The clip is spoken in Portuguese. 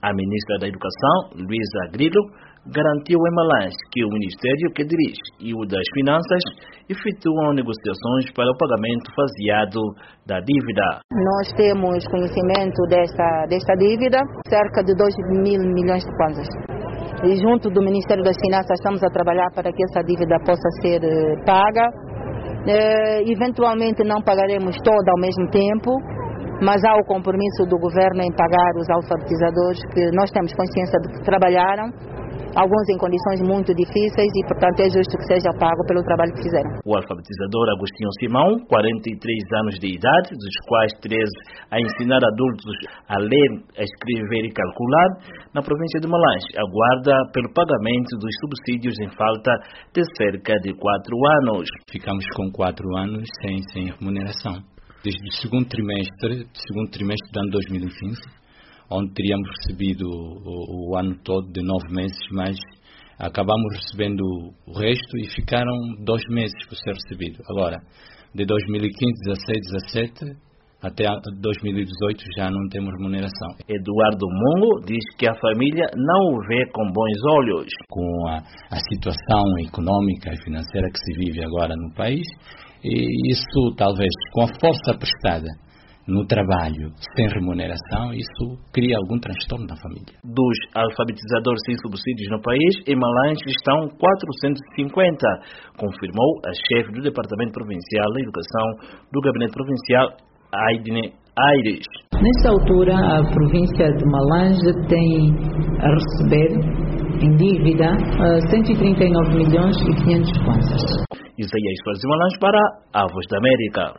A ministra da Educação, Luísa Grilo, garantiu em Malange que o Ministério que dirige e o das Finanças efetuam negociações para o pagamento faseado da dívida. Nós temos conhecimento desta dívida, cerca de 2 mil milhões de kwanzas. E junto do Ministério das Finanças estamos a trabalhar para que essa dívida possa ser paga. Eventualmente não pagaremos toda ao mesmo tempo, mas há o compromisso do governo em pagar os alfabetizadores, que nós temos consciência de que trabalharam, alguns em condições muito difíceis e, portanto, é justo que seja pago pelo trabalho que fizeram. O alfabetizador Agostinho Simão, 43 anos de idade, dos quais 13 a ensinar adultos a ler, a escrever e calcular, na província de Malange, aguarda pelo pagamento dos subsídios em falta de cerca de 4 anos. Ficamos com 4 anos sem remuneração. Desde o segundo trimestre do ano 2015, onde teríamos recebido o ano todo de 9 meses, mas acabamos recebendo o resto e ficaram 2 meses por ser recebido. Agora, de 2015, 16, 17 até 2018 já não temos remuneração. Eduardo Mungo diz que a família não o vê com bons olhos. Com a situação econômica e financeira que se vive agora no país, e isso talvez com a força prestada no trabalho sem remuneração, isso cria algum transtorno na família. Dos alfabetizadores sem subsídios no país, em Malange estão 450, confirmou a chefe do Departamento Provincial da Educação do Gabinete Provincial, Aidne Aires. Nesta altura, a província de Malange tem a receber em dívida 139 milhões e 500 kwanzas. Isaías Malange para a Voz da América.